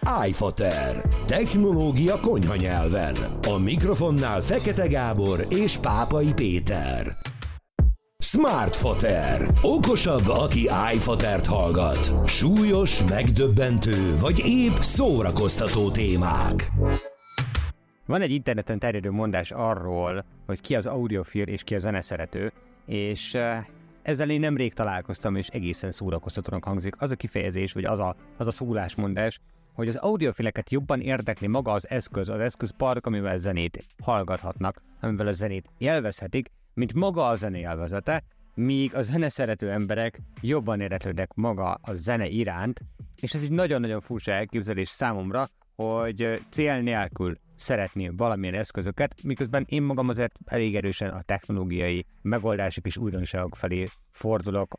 iFater. Technológia konyha nyelven. A mikrofonnál Fekete Gábor és Pápai Péter. Smartfater. Okosabb, aki iFatert hallgat. Súlyos, megdöbbentő vagy épp szórakoztató témák. Van egy interneten terjedő mondás arról, hogy ki az audiofil és ki a zeneszerető, és ezzel én nemrég találkoztam, és egészen szórakoztatónak hangzik az a kifejezés, vagy az a szólásmondás, hogy az audiofileket jobban érdekli maga az eszközpark, amivel zenét hallgathatnak, amivel a zenét élvezhetik, mint maga a zene élvezete, míg a zeneszerető emberek jobban érdeklődnek maga a zene iránt, és ez egy nagyon-nagyon furcsa elképzelés számomra, hogy cél nélkül szeretni valamilyen eszközöket, miközben én magam azért elég erősen a technológiai megoldások és újdonságok felé fordulok,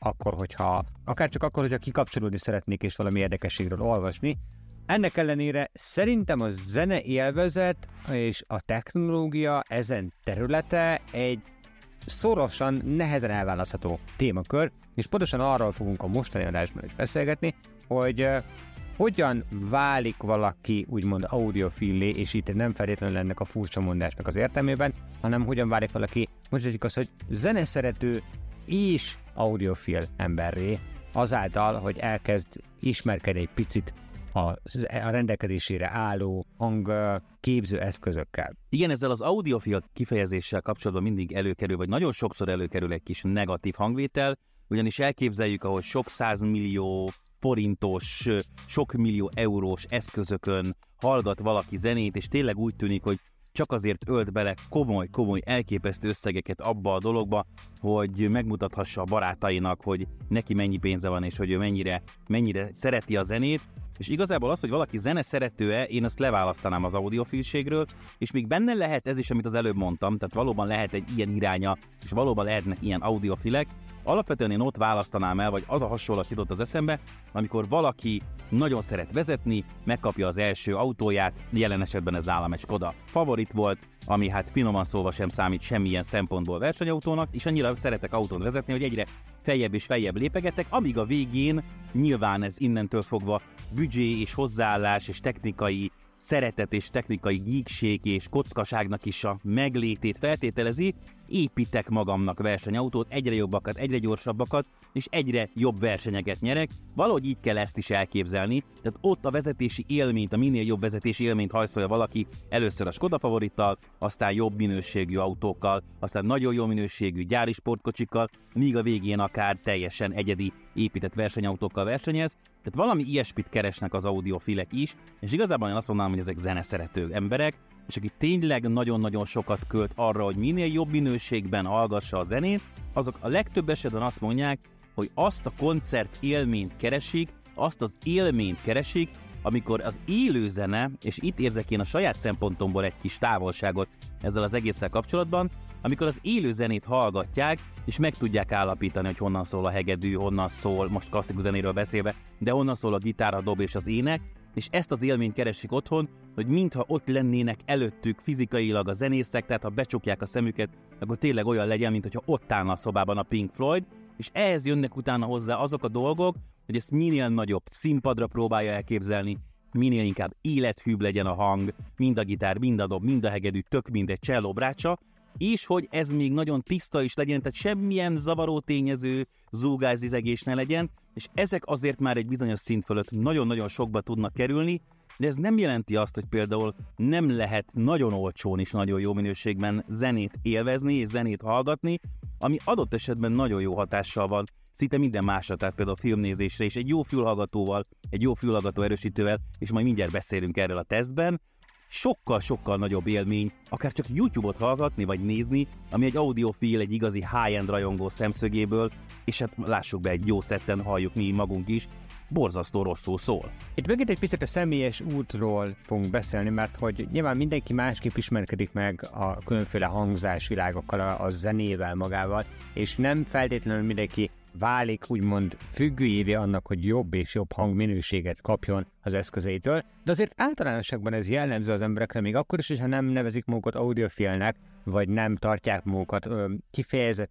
akárcsak akkor, hogyha kikapcsolódni szeretnék és valami érdekességről olvasni. Ennek ellenére szerintem a zene élvezet és a technológia ezen területe egy szorosan, nehezen elválasztható témakör, és pontosan arról fogunk a mostani adásban is beszélgetni, hogy hogyan válik valaki úgymond audiofillé, és itt nem feltétlenül ennek a furcsa mondásnak az értelmében, hanem hogyan válik valaki, mondjuk azt, hogy zeneszerető és audiofil emberré, azáltal, hogy elkezd ismerkedni egy picit a rendelkezésére álló hangképző eszközökkel. Igen, ezzel az audiofil kifejezéssel kapcsolatban mindig előkerül, vagy nagyon sokszor előkerül egy kis negatív hangvétel, ugyanis elképzeljük, ahol sok 100 millió forintos, sok millió eurós eszközökön hallgat valaki zenét, és tényleg úgy tűnik, hogy csak azért ölt bele komoly, elképesztő összegeket abba a dologba, hogy megmutathassa a barátainak, hogy neki mennyi pénze van, és hogy ő mennyire szereti a zenét. És igazából az, hogy valaki zeneszerető-e, én azt leválasztanám az audiofilségről, és még benne lehet ez is, amit az előbb mondtam, tehát valóban lehet egy ilyen iránya, és valóban lehetnek ilyen audiofilek. Alapvetően én ott választanám el, vagy az a hasonlat jutott az eszembe, amikor valaki nagyon szeret vezetni, megkapja az első autóját, jelen esetben ez nálam egy Skoda Favorit volt, ami hát finoman szólva sem számít semmilyen szempontból versenyautónak, és annyira szeretek autót vezetni, hogy egyre feljebb és feljebb lépegetek, amíg a végén nyilván ez innentől fogva büdzsé és hozzáállás és technikai szeretet és technikai geekség és kockaságnak is a meglétét feltételezi, építek magamnak versenyautót, egyre jobbakat, egyre gyorsabbakat, és egyre jobb versenyeket nyerek. Valahogy így kell ezt is elképzelni, tehát ott a vezetési élményt, a minél jobb vezetési élményt hajszolja valaki először a Skoda Favorittal, aztán jobb minőségű autókkal, aztán nagyon jó minőségű gyári sportkocsikkal, míg a végén akár teljesen egyedi épített versenyautókkal versenyez. Tehát valami ilyesmit keresnek az audiofilek is, és igazából én azt mondanám, hogy ezek zeneszerető emberek, és aki tényleg nagyon-nagyon sokat költ arra, hogy minél jobb minőségben hallgassa a zenét, azok a legtöbb esetben azt mondják, hogy azt a koncert élményt keresik, azt az élményt keresik, amikor az élő zene, és itt érzek én a saját szempontomból egy kis távolságot ezzel az egésszel kapcsolatban, amikor az élő zenét hallgatják, és meg tudják állapítani, hogy honnan szól a hegedű, honnan szól, most klasszikus zenéről beszélve, de honnan szól a gitár, a dob és az ének, és ezt az élményt keresik otthon, hogy mintha ott lennének előttük fizikailag a zenészek, tehát ha becsukják a szemüket, akkor tényleg olyan legyen, mintha ott állna a szobában a Pink Floyd, és ehhez jönnek utána hozzá azok a dolgok, hogy ezt minél nagyobb színpadra próbálja elképzelni, minél inkább élethűbb legyen a hang, mind a gitár, mind a dob, mind a hegedű, tök mindegy csellóbrácsa, és hogy ez még nagyon tiszta is legyen, tehát semmilyen zavaró tényező, zúgászizegés ne legyen, és ezek azért már egy bizonyos szint fölött nagyon-nagyon sokba tudnak kerülni, de ez nem jelenti azt, hogy például nem lehet nagyon olcsón és nagyon jó minőségben zenét élvezni és zenét hallgatni, ami adott esetben nagyon jó hatással van szinte minden másra, tehát például a filmnézésre is egy jó fülhallgatóval, egy jó fülhallgató erősítővel, és majd mindjárt beszélünk erről a tesztben, sokkal-sokkal nagyobb élmény, akár csak YouTube-ot hallgatni vagy nézni, ami egy audiofil, egy igazi high-end rajongó szemszögéből, és hát lássuk be, egy jó szetten halljuk mi magunk is, borzasztó rosszul szól. Itt megint egy picit a személyes útról fogunk beszélni, mert hogy nyilván mindenki másképp ismerkedik meg a különféle hangzásvilágokkal, a zenével magával, és nem feltétlenül mindenki válik úgymond függőjévé annak, hogy jobb és jobb hangminőséget kapjon az eszközeitől, de azért általánosságban ez jellemző az emberekre, még akkor is, hogyha nem nevezik magukat audiofilnek, vagy nem tartják magukat kifejezetten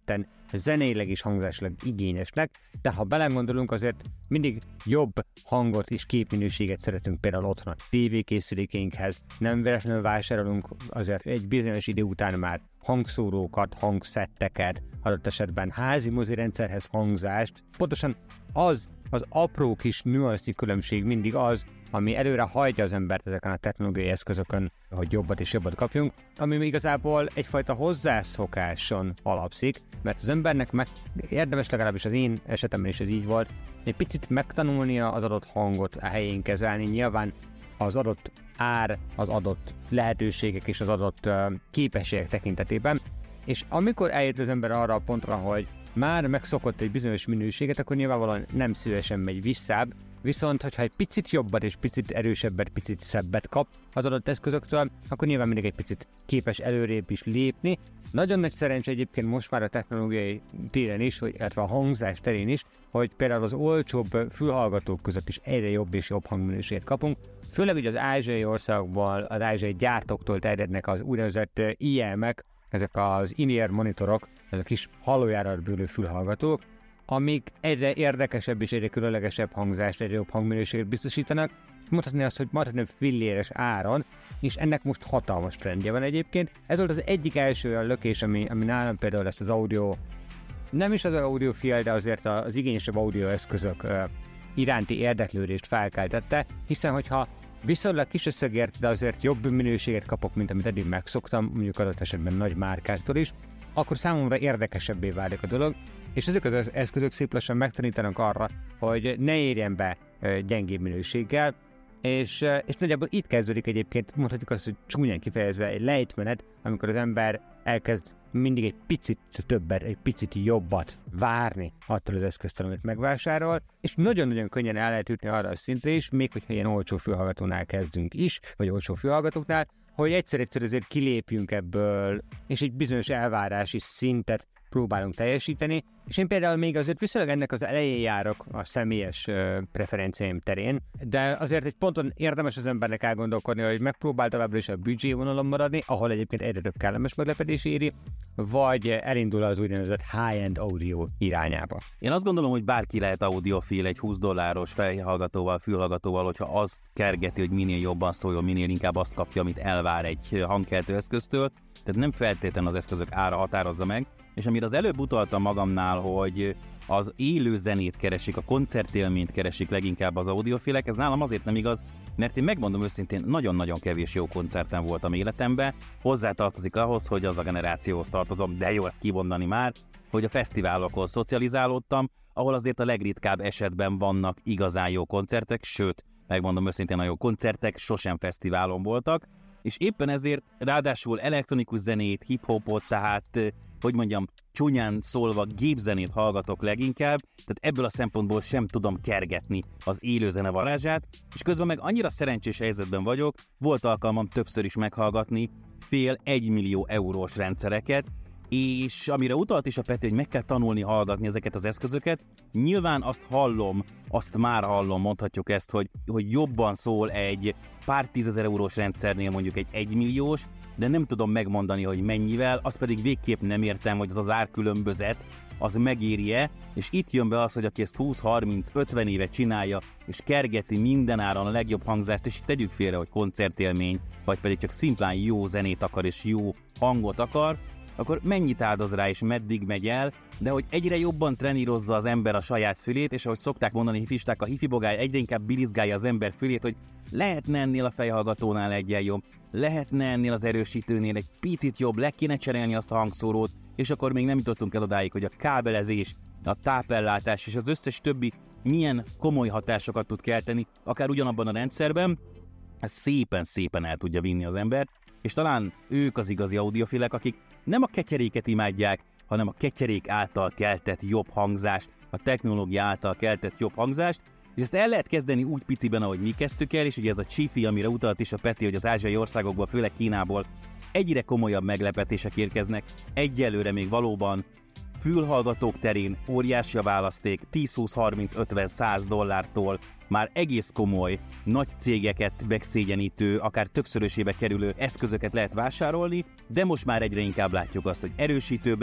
zeneileg és hangzásilag igényesnek, de ha belegondolunk, azért mindig jobb hangot és képminőséget szeretünk például otthon a tévékészülékeinkhez, nem véletlenül vásárolunk azért egy bizonyos idő után már hangszórókat, hangszetteket, adott esetben házi mozirendszerhez hangzást. Pontosan az apró kis nüansznyi különbség mindig az, ami előre hajtja az embert ezeken a technológiai eszközökön, hogy jobbat és jobbat kapjunk, ami igazából egyfajta hozzászokáson alapszik, mert az embernek érdemes, legalábbis az én esetemben is ez így volt, egy picit megtanulnia az adott hangot a helyén kezelni, nyilván az adott ár, az adott lehetőségek és az adott képességek tekintetében, és amikor eljött az ember arra a pontra, hogy már megszokott egy bizonyos minőséget, akkor nyilvánvalóan nem szívesen megy visszább, viszont hogyha egy picit jobbat és picit erősebbet, picit szebbet kap az adott eszközöktől, akkor nyilván mindig egy picit képes előrébb is lépni. Nagyon nagy szerencsé egyébként most már a technológiai téren is, illetve a hangzás terén is, hogy például az olcsóbb fülhallgatók között is egyre jobb és jobb hangminőséget kapunk. Főleg ugye az ázsiai országokból, az ázsiai gyártóktól terjednek az úgynevezett IEM-ek, ezek az in-ear monitorok, ezek a kis hallójára bőlő fülhallgatók, amik egyre érdekesebb és egyre különlegesebb hangzást, egyre jobb hangminőséget biztosítanak. Mondhatni azt, hogy majdnem filléres áron, és ennek most hatalmas trendje van egyébként. Ez volt az egyik első olyan lökés, ami nálam például ezt az audio, nem is az audiofil, de azért az igényesebb audioeszközök iránti érdeklődést felkeltette, hiszen hogyha viszonylag kis összegért, de azért jobb minőséget kapok, mint amit eddig megszoktam, mondjuk adott esetben nagy márkáktól is, akkor számomra érdekesebbé válik a dolog, és ezek az eszközök szép lassan megtanítanak arra, hogy ne érjen be gyengébb minőséggel, és nagyjából itt kezdődik egyébként, mondhatjuk azt, hogy csúnyán kifejezve egy lejtmenet, amikor az ember elkezd mindig egy picit többet, egy picit jobbat várni attól az eszköztől, amit megvásárol, és nagyon-nagyon könnyen el lehet jutni arra a szintre is, még hogyha ilyen olcsó fülhallgatónál kezdünk is, vagy olcsó fülhallgatóknál, hogy egyszer azért kilépjünk ebből, és egy bizonyos elvárási szintet próbálunk teljesíteni, és én például még azért viszonylag ennek az elején járok a személyes preferenciáim terén, de azért egy ponton érdemes az embernek elgondolkodni, hogy megpróbál továbbra is a büdzsé vonalon maradni, ahol egyébként egyre több kellemes meglepetés éri, vagy elindul az úgynevezett high-end audio irányába. Én azt gondolom, hogy bárki lehet audiofil egy $20 fejhallgatóval, fülhallgatóval, hogyha azt kergeti, hogy minél jobban szóljon, minél inkább azt kapja, amit elvár egy hangkeltő eszköztől, tehát nem feltétlenül az eszközök ára határozza meg, és amire az előbb utaltam magamnál, hogy az élő zenét keresik, a koncertélményt keresik leginkább az audiofilek, ez nálam azért nem igaz, mert én megmondom őszintén, nagyon-nagyon kevés jó koncerten voltam életemben, hozzátartozik ahhoz, hogy az a generációhoz tartozom, de jó ezt kimondani már, hogy a fesztiválokon szocializálódtam, ahol azért a legritkább esetben vannak igazán jó koncertek, sőt, megmondom őszintén, a jó koncertek sosem fesztiválon voltak, és éppen ezért ráadásul elektronikus zenét, hip-hopot, tehát, hogy mondjam, csúnyán szólva gépzenét hallgatok leginkább, tehát ebből a szempontból sem tudom kergetni az élőzene varázsát, és közben meg annyira szerencsés helyzetben vagyok, volt alkalmam többször is meghallgatni fél 1 millió eurós rendszereket, és amire utalt is a Peti, hogy meg kell tanulni hallgatni ezeket az eszközöket, nyilván azt már hallom, mondhatjuk ezt, hogy jobban szól egy pár 10 000 eurós rendszernél mondjuk egy 1 milliós, de nem tudom megmondani, hogy mennyivel, azt pedig végképp nem értem, hogy az árkülönbözet, az megéri-e, és itt jön be az, hogy aki ezt 20-30-50 éve csinálja, és kergeti mindenáron a legjobb hangzást, és tegyük félre, hogy koncertélmény, vagy pedig csak szimplán jó zenét akar, és jó hangot akar, akkor mennyit áldoz rá, és meddig megy el, de hogy egyre jobban trenírozza az ember a saját fülét, és ahogy szokták mondani hifisták, a hifibogály egyre inkább birizgálja az ember fülét, hogy lehetne ennél a fejhallgatónál egyen jobb, lehetne ennél az erősítőnél egy picit jobb, le kéne cserélni azt a hangszórót, és akkor még nem jutottunk el odáig, hogy a kábelezés, a tápellátás és az összes többi milyen komoly hatásokat tud kelteni, akár ugyanabban a rendszerben, ez szépen-szépen el tudja vinni az ember, és talán ők az igazi audiofilek, akik nem a ketyeréket imádják, hanem a ketyerék által keltett jobb hangzást, a technológia által keltett jobb hangzást, és ezt el lehet kezdeni úgy piciben, ahogy mi kezdtük el, és ugye ez a Chi-Fi, amire utalt is a Peti, hogy az ázsiai országokból, főleg Kínából egyre komolyabb meglepetések érkeznek, egyelőre még valóban fülhallgatók terén óriási a választék, 10-20-30-50-100 dollártól már egész komoly, nagy cégeket megszégyenítő, akár többszörösébe kerülő eszközöket lehet vásárolni, de most már egyre inkább látjuk azt, hogy erősítőben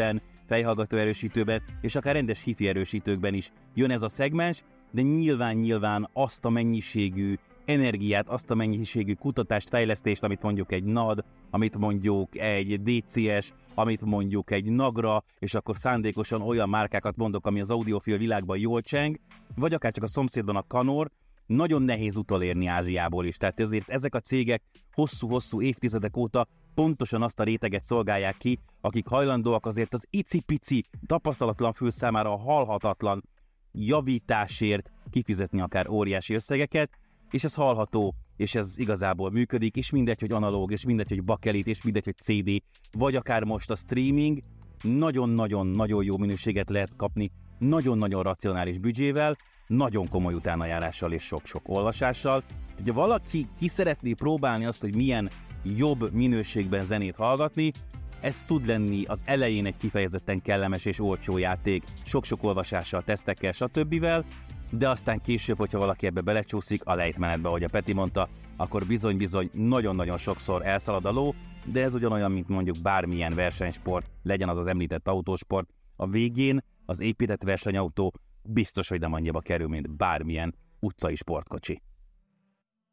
fejhallgató erősítőben, és akár rendes hifi erősítőkben is jön ez a szegmens, de nyilván azt a mennyiségű energiát, azt a mennyiségű kutatást, fejlesztést, amit mondjuk egy NAD, amit mondjuk egy DCS, amit mondjuk egy Nagra, és akkor szándékosan olyan márkákat mondok, ami az audiofil világban jól cseng, vagy akár csak a szomszédban a Kanor, nagyon nehéz utolérni Ázsiából is. Tehát ezért ezek a cégek hosszú-hosszú évtizedek óta pontosan azt a réteget szolgálják ki, akik hajlandóak azért az icipici, tapasztalatlan fül számára a halhatatlan javításért kifizetni akár óriási összegeket, és ez hallható, és ez igazából működik, és mindegy, hogy analóg, és mindegy, hogy bakelit, és mindegy, hogy CD, vagy akár most a streaming, nagyon-nagyon jó minőséget lehet kapni, nagyon-nagyon racionális büdzsével, nagyon komoly utánajárással és sok-sok olvasással. Ha valaki ki szeretné próbálni azt, hogy milyen jobb minőségben zenét hallgatni, ez tud lenni az elején egy kifejezetten kellemes és olcsó játék, sok-sok olvasással, tesztekkel, stb. De aztán később, hogyha valaki ebbe belecsúszik, a lejtmenetbe, ahogy a Peti mondta, akkor bizony-bizony nagyon-nagyon sokszor elszalad a ló, de ez ugyanolyan, mint mondjuk bármilyen versenysport, legyen az az említett autósport. A végén az épített versenyautó biztos, hogy nem annyiba kerül, mint bármilyen utcai sportkocsi.